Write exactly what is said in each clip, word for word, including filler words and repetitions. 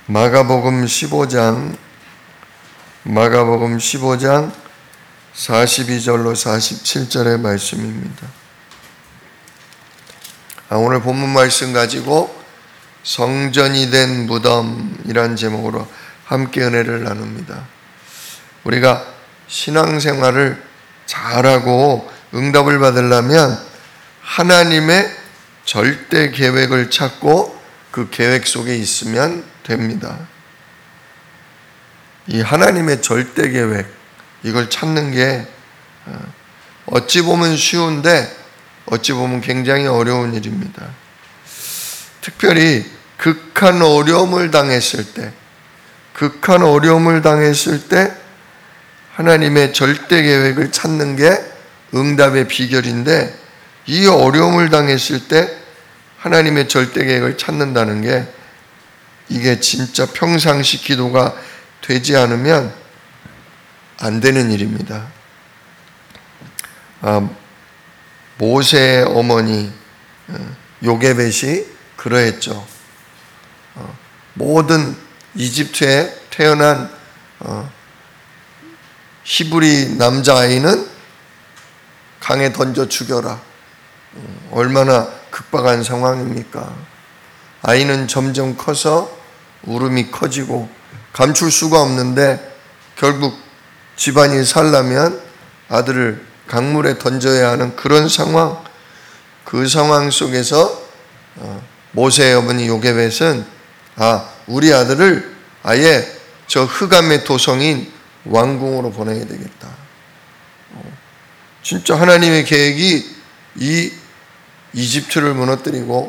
마가복음 십오 장 마가복음 십오 장 사십이 절로 사십칠 절의 말씀입니다. 아, 오늘 본문 말씀 가지고 성전이 된 무덤이란 제목으로 함께 은혜를 나눕니다. 우리가 신앙생활을 잘하고 응답을 받으려면 하나님의 절대 계획을 찾고 그 계획 속에 있으면 됩니다. 이 하나님의 절대 계획, 이걸 찾는 게 어찌 보면 쉬운데 어찌 보면 굉장히 어려운 일입니다. 특별히 극한 어려움을 당했을 때, 극한 어려움을 당했을 때 하나님의 절대 계획을 찾는 게 응답의 비결인데, 이 어려움을 당했을 때 하나님의 절대 계획을 찾는다는 게 이게 진짜 평상시 기도가 되지 않으면 안 되는 일입니다. 아, 모세의 어머니 요게벳이 그러했죠. 어, 모든 이집트에 태어난 어, 히브리 남자아이는 강에 던져 죽여라. 어, 얼마나 극박한 상황입니까? 아이는 점점 커서 울음이 커지고 감출 수가 없는데 결국 집안이 살려면 아들을 강물에 던져야 하는 그런 상황, 그 상황 속에서 모세의 어머니 요게벳은 아, 우리 아들을 아예 저 흑암의 도성인 왕궁으로 보내야 되겠다. 진짜 하나님의 계획이 이 이집트를 무너뜨리고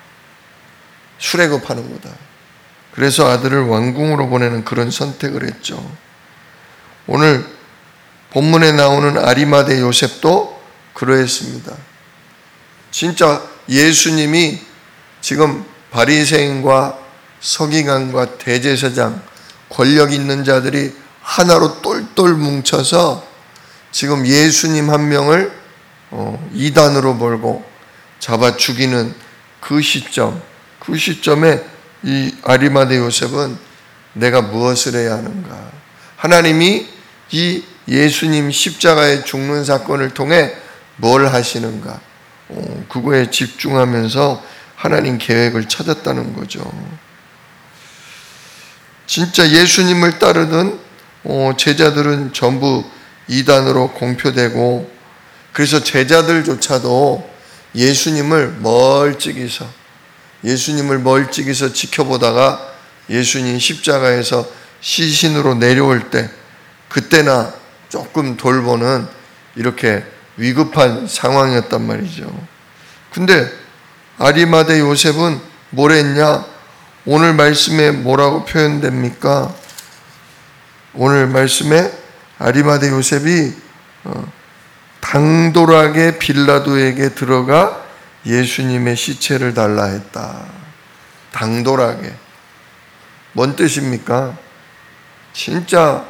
수레급하는 거다. 그래서 아들을 왕궁으로 보내는 그런 선택을 했죠. 오늘 본문에 나오는 아리마대 요셉도 그러했습니다. 진짜 예수님이 지금 바리새인과 서기관과 대제사장, 권력 있는 자들이 하나로 똘똘 뭉쳐서 지금 예수님 한 명을 이단으로 몰고 잡아 죽이는 그 시점, 그 시점에 이 아리마대 요셉은 내가 무엇을 해야 하는가? 하나님이 이 예수님 십자가에 죽는 사건을 통해 뭘 하시는가? 어, 그거에 집중하면서 하나님 계획을 찾았다는 거죠. 진짜 예수님을 따르던 어, 제자들은 전부 이단으로 공표되고, 그래서 제자들조차도 예수님을 멀찍이서 예수님을 멀찍이서 지켜보다가 예수님 십자가에서 시신으로 내려올 때 그때나 조금 돌보는 이렇게 위급한 상황이었단 말이죠. 근데 아리마대 요셉은 뭘 했냐? 오늘 말씀에 뭐라고 표현됩니까? 오늘 말씀에 아리마대 요셉이 당돌하게 빌라도에게 들어가 예수님의 시체를 달라 했다. 당돌하게. 뭔 뜻입니까? 진짜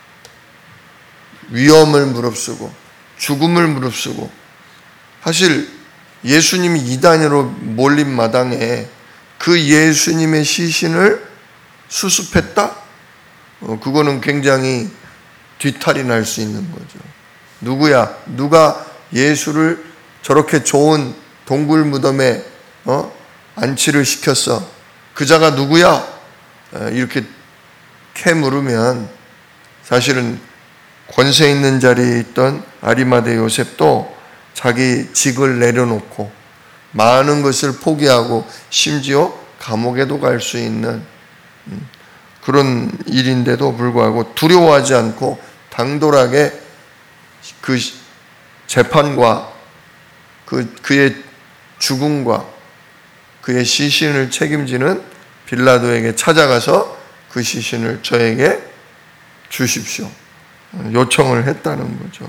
위험을 무릅쓰고 죽음을 무릅쓰고, 사실 예수님이 이단으로 몰린 마당에 그 예수님의 시신을 수습했다? 어, 그거는 굉장히 뒤탈이 날 수 있는 거죠. 누구야? 누가 예수를 저렇게 좋은 동굴 무덤에 어? 안치를 시켰어? 그 자가 누구야? 이렇게 캐 물으면 사실은 권세 있는 자리에 있던 아리마대 요셉도 자기 직을 내려놓고 많은 것을 포기하고 심지어 감옥에도 갈 수 있는 그런 일인데도 불구하고 두려워하지 않고 당돌하게 그 재판과 그, 그의 죽음과 그의 시신을 책임지는 빌라도에게 찾아가서 그 시신을 저에게 주십시오. 요청을 했다는 거죠.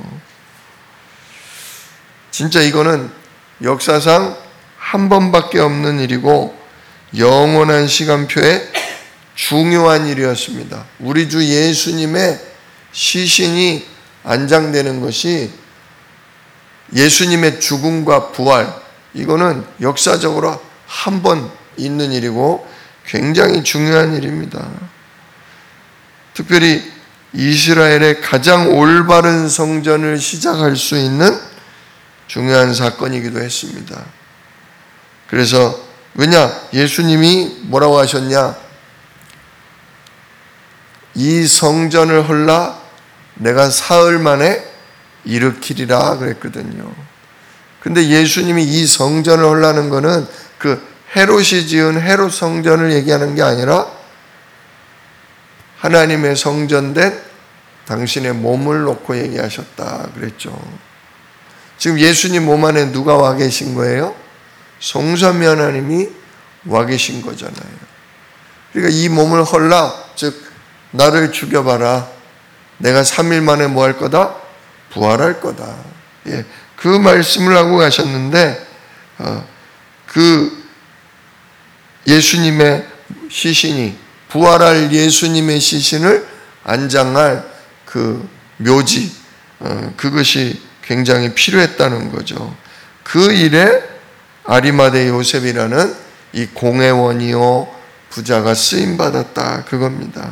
진짜 이거는 역사상 한 번밖에 없는 일이고 영원한 시간표에 중요한 일이었습니다. 우리 주 예수님의 시신이 안장되는 것이 예수님의 죽음과 부활, 이거는 역사적으로 한 번 있는 일이고 굉장히 중요한 일입니다. 특별히 이스라엘의 가장 올바른 성전을 시작할 수 있는 중요한 사건이기도 했습니다. 그래서 왜냐? 예수님이 뭐라고 하셨냐? 이 성전을 헐라 내가 사흘 만에 일으키리라 그랬거든요. 근데 예수님이 이 성전을 헐라는 거는 그 헤롯이 지은 헤롯 성전을 얘기하는 게 아니라 하나님의 성전된 당신의 몸을 놓고 얘기하셨다 그랬죠. 지금 예수님 몸 안에 누가 와 계신 거예요? 성삼위 하나님이 와 계신 거잖아요. 그러니까 이 몸을 헐라, 즉 나를 죽여봐라. 내가 삼 일 만에 뭐 할 거다? 부활할 거다. 예, 그 말씀을 하고 가셨는데 어, 그 예수님의 시신이 부활할 예수님의 시신을 안장할 그 묘지 어, 그것이 굉장히 필요했다는 거죠. 그 일에 아리마대 요셉이라는 이 공회원이요 부자가 쓰임받았다 그겁니다.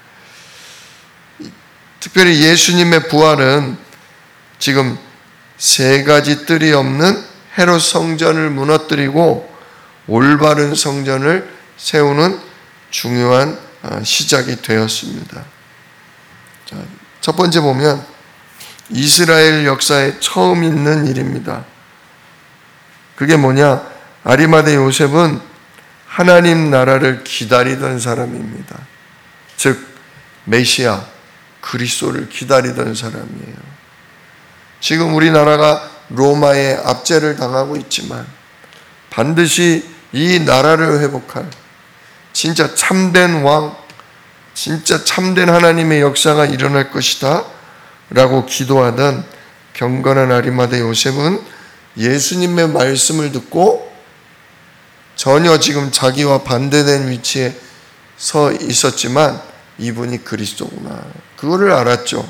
특별히 예수님의 부활은 지금 세 가지 뜰이 없는 헤롯 성전을 무너뜨리고 올바른 성전을 세우는 중요한 시작이 되었습니다. 자, 첫 번째 보면 이스라엘 역사에 처음 있는 일입니다. 그게 뭐냐? 아리마대 요셉은 하나님 나라를 기다리던 사람입니다. 즉 메시아 그리스도를 기다리던 사람이에요. 지금 우리나라가 로마의 압제를 당하고 있지만 반드시 이 나라를 회복할 진짜 참된 왕, 진짜 참된 하나님의 역사가 일어날 것이다 라고 기도하던 경건한 아리마대 요셉은 예수님의 말씀을 듣고 전혀 지금 자기와 반대된 위치에 서 있었지만 이분이 그리스도구나. 그거를 알았죠.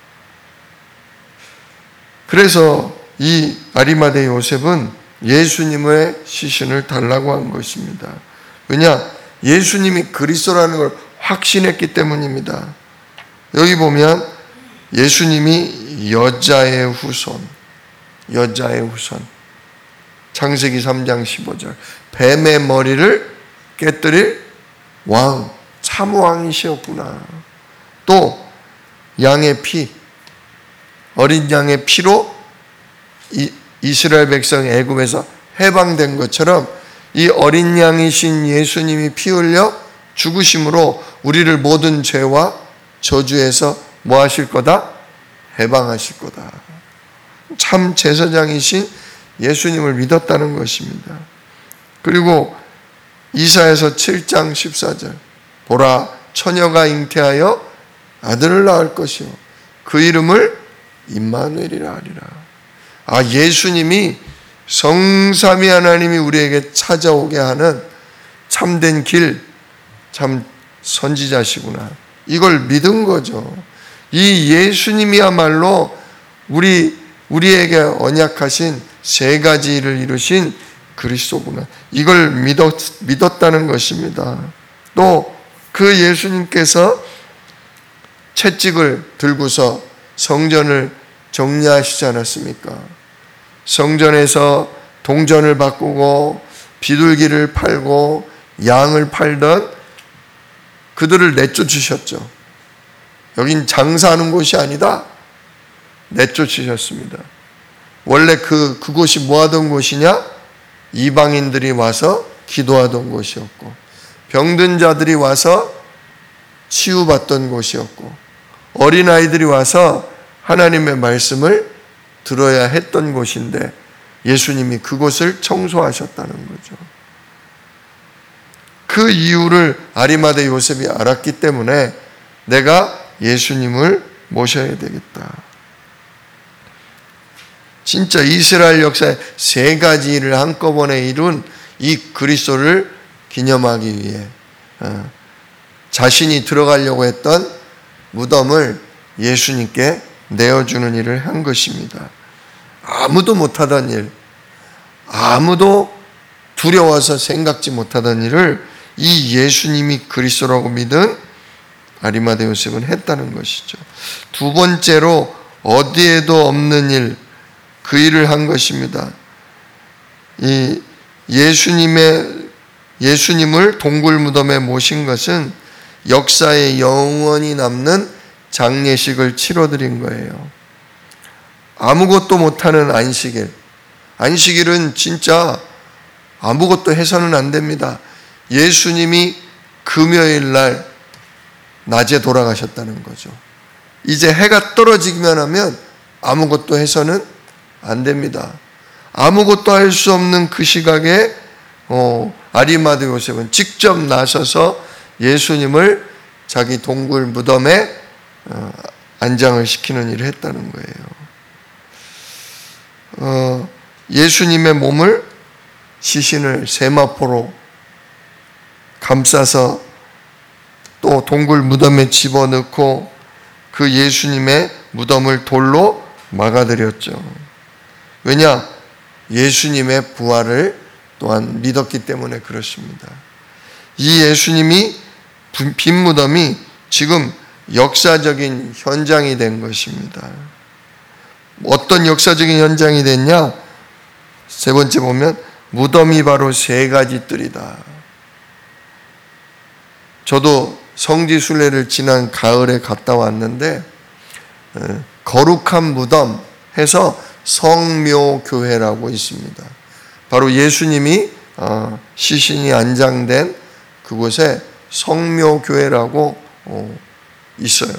그래서 이 아리마대 요셉은 예수님의 시신을 달라고 한 것입니다. 왜냐? 예수님이 그리스도라는 걸 확신했기 때문입니다. 여기 보면 예수님이 여자의 후손, 여자의 후손. 창세기 삼 장 십오 절. 뱀의 머리를 깨뜨릴 왕, 참 왕이시었구나. 또 양의 피, 어린 양의 피로 이, 이스라엘 백성이 애굽에서 해방된 것처럼 이 어린 양이신 예수님이 피 흘려 죽으심으로 우리를 모든 죄와 저주에서 뭐 하실 거다? 해방하실 거다. 참 제사장이신 예수님을 믿었다는 것입니다. 그리고 이사야서 칠 장 십사 절. 보라, 처녀가 잉태하여 아들을 낳을 것이요 그 이름을 임마누엘이라 하리라. 아, 예수님이 성삼위 하나님이 우리에게 찾아오게 하는 참된 길, 참 선지자시구나. 이걸 믿은 거죠. 이 예수님이야말로 우리, 우리에게 언약하신 세 가지를 이루신 그리스도구나. 이걸 믿었, 믿었다는 것입니다. 또 그 예수님께서 채찍을 들고서 성전을 정리하시지 않았습니까? 성전에서 동전을 바꾸고 비둘기를 팔고 양을 팔던 그들을 내쫓으셨죠. 여긴 장사하는 곳이 아니다. 내쫓으셨습니다. 원래 그, 그곳이 뭐 하던 곳이냐? 이방인들이 와서 기도하던 곳이었고 병든 자들이 와서 치유받던 곳이었고 어린아이들이 와서 하나님의 말씀을 들어야 했던 곳인데 예수님이 그곳을 청소하셨다는 거죠. 그 이유를 아리마대 요셉이 알았기 때문에 내가 예수님을 모셔야 되겠다. 진짜 이스라엘 역사의 세 가지 일을 한꺼번에 이룬 이 그리스도를 기념하기 위해 자신이 들어가려고 했던 무덤을 예수님께 내어주는 일을 한 것입니다. 아무도 못하던 일, 아무도 두려워서 생각지 못하던 일을 이 예수님이 그리스도라고 믿은 아리마대 요셉은 했다는 것이죠. 두 번째로 어디에도 없는 일, 그 일을 한 것입니다. 이 예수님의 예수님을 동굴 무덤에 모신 것은 역사에 영원히 남는 장례식을 치러드린 거예요. 아무것도 못하는 안식일. 안식일은 진짜 아무것도 해서는 안 됩니다. 예수님이 금요일 날 낮에 돌아가셨다는 거죠. 이제 해가 떨어지기만 하면 아무것도 해서는 안 됩니다. 아무것도 할 수 없는 그 시각에 어, 아리마대 요셉은 직접 나서서 예수님을 자기 동굴 무덤에 어, 안장을 시키는 일을 했다는 거예요. 어, 예수님의 몸을 시신을 세마포로 감싸서 또 동굴 무덤에 집어넣고 그 예수님의 무덤을 돌로 막아드렸죠. 왜냐? 예수님의 부활을 또한 믿었기 때문에 그렇습니다. 이 예수님이 빈 무덤이 지금 역사적인 현장이 된 것입니다. 어떤 역사적인 현장이 됐냐? 세 번째 보면 무덤이 바로 세 가지 뜰이다. 저도 성지순례를 지난 가을에 갔다 왔는데 거룩한 무덤 해서 성묘교회라고 있습니다. 바로 예수님이 시신이 안장된 그곳에 성묘교회라고 있어요.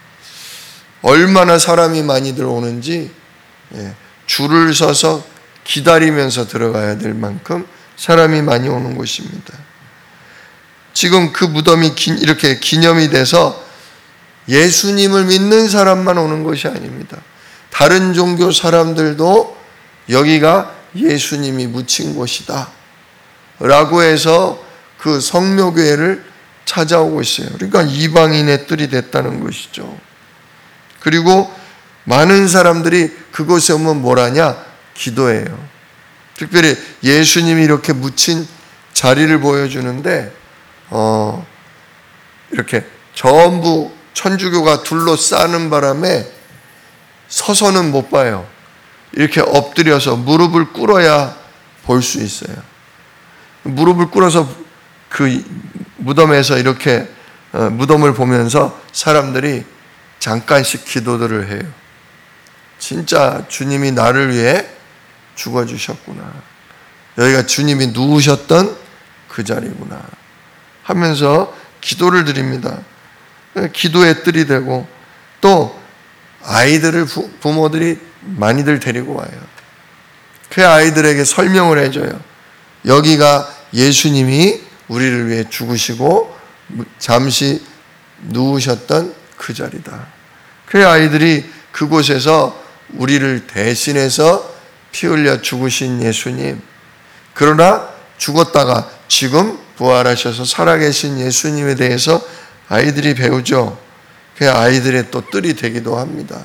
얼마나 사람이 많이들 오는지 줄을 서서 기다리면서 들어가야 될 만큼 사람이 많이 오는 곳입니다. 지금 그 무덤이 이렇게 기념이 돼서 예수님을 믿는 사람만 오는 것이 아닙니다. 다른 종교 사람들도 여기가 예수님이 묻힌 곳이다 라고 해서 그 성묘교회를 찾아오고 있어요. 그러니까 이방인의 뜰이 됐다는 것이죠. 그리고 많은 사람들이 그곳에 오면 뭘 하냐? 기도해요. 특별히 예수님이 이렇게 묻힌 자리를 보여주는데 어, 이렇게 전부 천주교가 둘러싸는 바람에 서서는 못 봐요. 이렇게 엎드려서 무릎을 꿇어야 볼 수 있어요. 무릎을 꿇어서 그 무덤에서 이렇게 무덤을 보면서 사람들이 잠깐씩 기도들을 해요. 진짜 주님이 나를 위해 죽어주셨구나. 여기가 주님이 누우셨던 그 자리구나 하면서 기도를 드립니다. 기도의 뜰이 되고 또 아이들을 부, 부모들이 많이들 데리고 와요. 그 아이들에게 설명을 해줘요. 여기가 예수님이 우리를 위해 죽으시고 잠시 누우셨던 그 자리다. 그 아이들이 그곳에서 우리를 대신해서 피 흘려 죽으신 예수님, 그러나 죽었다가 지금 부활하셔서 살아계신 예수님에 대해서 아이들이 배우죠. 그 아이들의 또 뜰이 되기도 합니다.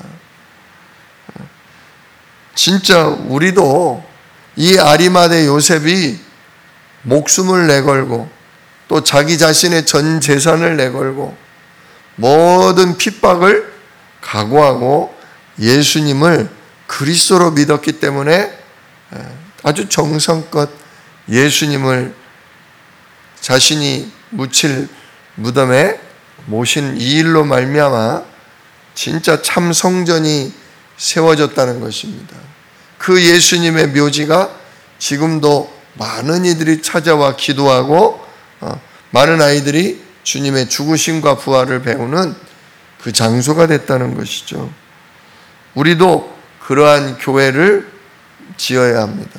진짜 우리도 이 아리마대 요셉이 목숨을 내걸고 또 자기 자신의 전 재산을 내걸고 모든 핍박을 각오하고 예수님을 그리스도로 믿었기 때문에 아주 정성껏 예수님을 자신이 묻힐 무덤에 모신 이 일로 말미암아 진짜 참 성전이 세워졌다는 것입니다. 그 예수님의 묘지가 지금도 많은 이들이 찾아와 기도하고 많은 아이들이 주님의 죽으심과 부활을 배우는 그 장소가 됐다는 것이죠. 우리도 그러한 교회를 지어야 합니다.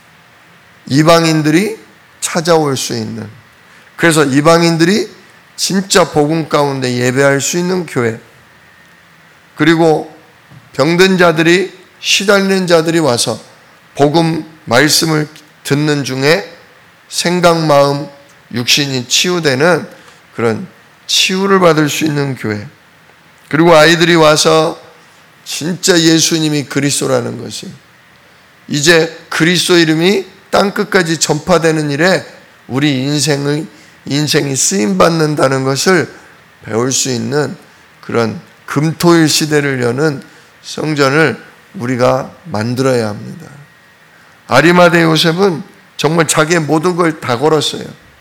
이방인들이 찾아올 수 있는, 그래서 이방인들이 진짜 복음 가운데 예배할 수 있는 교회, 그리고 병든 자들이, 시달리는 자들이 와서 복음 말씀을 듣는 중에 생각, 마음, 육신이 치유되는 그런 치유를 받을 수 있는 교회, 그리고 아이들이 와서 진짜 예수님이 그리스도라는 것이, 이제 그리스도 이름이 땅끝까지 전파되는 일에 우리 인생의 인생이 쓰임받는다는 것을 배울 수 있는 그런 금토일 시대를 여는 성전을 우리가 만들어야 합니다. 아리마대 요셉은 정말 자기의 모든 걸 다 걸었어요.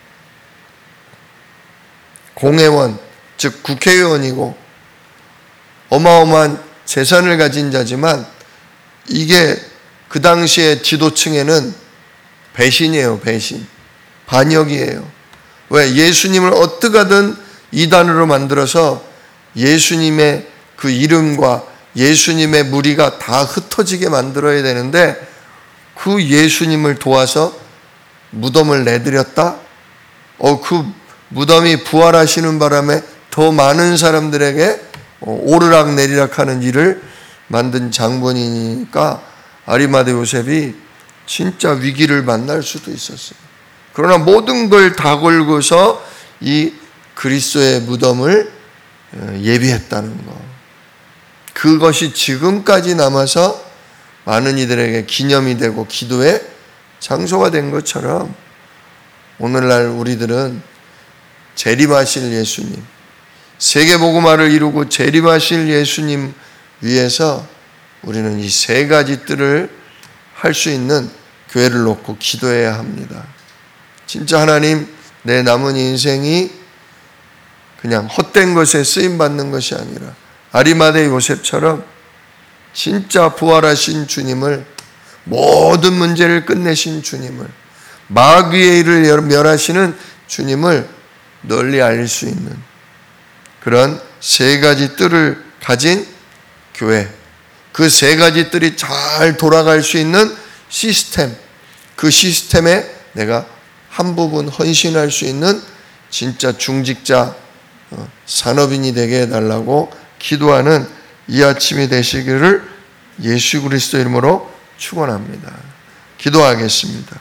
공회원, 즉 국회의원이고 어마어마한 재산을 가진 자지만 이게 그 당시의 지도층에는 배신이에요. 배신. 반역이에요. 왜? 예수님을 어떻게 하든 이단으로 만들어서 예수님의 그 이름과 예수님의 무리가 다 흩어지게 만들어야 되는데 그 예수님을 도와서 무덤을 내드렸다? 어, 그 무덤이 부활하시는 바람에 더 많은 사람들에게 오르락 내리락 하는 일을 만든 장본이니까 아리마대 요셉이 진짜 위기를 만날 수도 있었어요. 그러나 모든 걸 다 걸고서 이 그리스도의 무덤을 예비했다는 것. 그것이 지금까지 남아서 많은 이들에게 기념이 되고 기도의 장소가 된 것처럼 오늘날 우리들은 재림하실 예수님, 세계복음화를 이루고 재림하실 예수님 위해서 우리는 이 세 가지 뜰을 할 수 있는 교회를 놓고 기도해야 합니다. 진짜 하나님, 내 남은 인생이 그냥 헛된 것에 쓰임받는 것이 아니라 아리마대 요셉처럼 진짜 부활하신 주님을, 모든 문제를 끝내신 주님을, 마귀의 일을 멸하시는 주님을 널리 알릴 수 있는 그런 세 가지 뜰을 가진 교회, 그 세 가지 뜰이 잘 돌아갈 수 있는 시스템, 그 시스템에 내가 한 부분 헌신할 수 있는 진짜 중직자 산업인이 되게 해달라고 기도하는 이 아침이 되시기를 예수 그리스도 이름으로 축원합니다. 기도하겠습니다.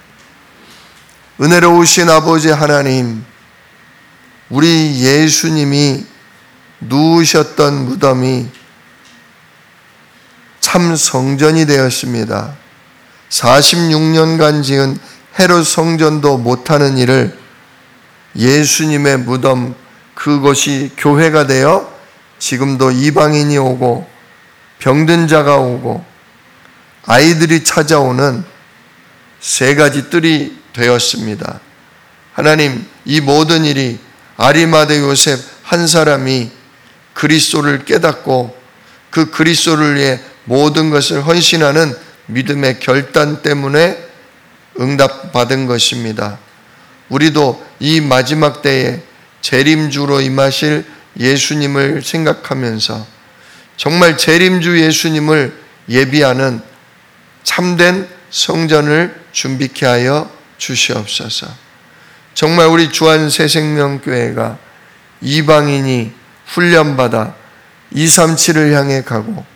은혜로우신 아버지 하나님, 우리 예수님이 누우셨던 무덤이 참 성전이 되었습니다. 사십육 년간 지은 헤롯 성전도 못하는 일을 예수님의 무덤, 그것이 교회가 되어 지금도 이방인이 오고 병든 자가 오고 아이들이 찾아오는 세 가지 뜰이 되었습니다. 하나님, 이 모든 일이 아리마대 요셉 한 사람이 그리스도를 깨닫고 그 그리스도를 위해 모든 것을 헌신하는 믿음의 결단 때문에 응답받은 것입니다. 우리도 이 마지막 때에 재림주로 임하실 예수님을 생각하면서 정말 재림주 예수님을 예비하는 참된 성전을 준비케 하여 주시옵소서. 정말 우리 주안새생명교회가 이방인이 훈련받아 이삼칠을 향해 가고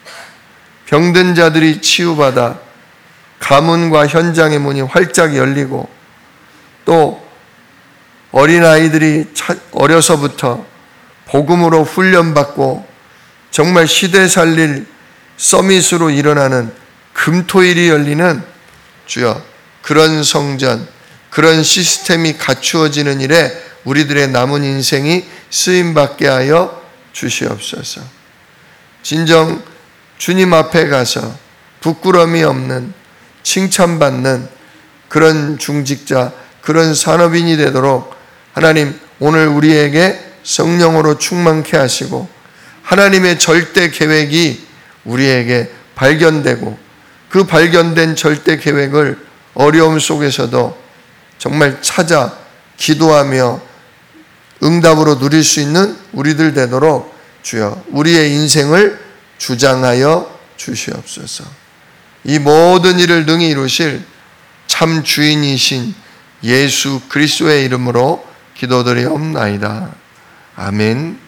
병든 자들이 치유받아 가문과 현장의 문이 활짝 열리고 또 어린아이들이 어려서부터 복음으로 훈련받고 정말 시대 살릴 서밋으로 일어나는 금토일이 열리는 주여, 그런 성전, 그런 시스템이 갖추어지는 일에 우리들의 남은 인생이 쓰임받게 하여 주시옵소서. 진정 주님 앞에 가서 부끄러움이 없는, 칭찬받는 그런 중직자, 그런 산업인이 되도록 하나님 오늘 우리에게 성령으로 충만케 하시고 하나님의 절대 계획이 우리에게 발견되고 그 발견된 절대 계획을 어려움 속에서도 정말 찾아 기도하며 응답으로 누릴 수 있는 우리들 되도록 주여 우리의 인생을 주장하여 주시옵소서. 이 모든 일을 능히 이루실 참 주인이신 예수 그리스도의 이름으로 기도드리옵나이다. 아멘.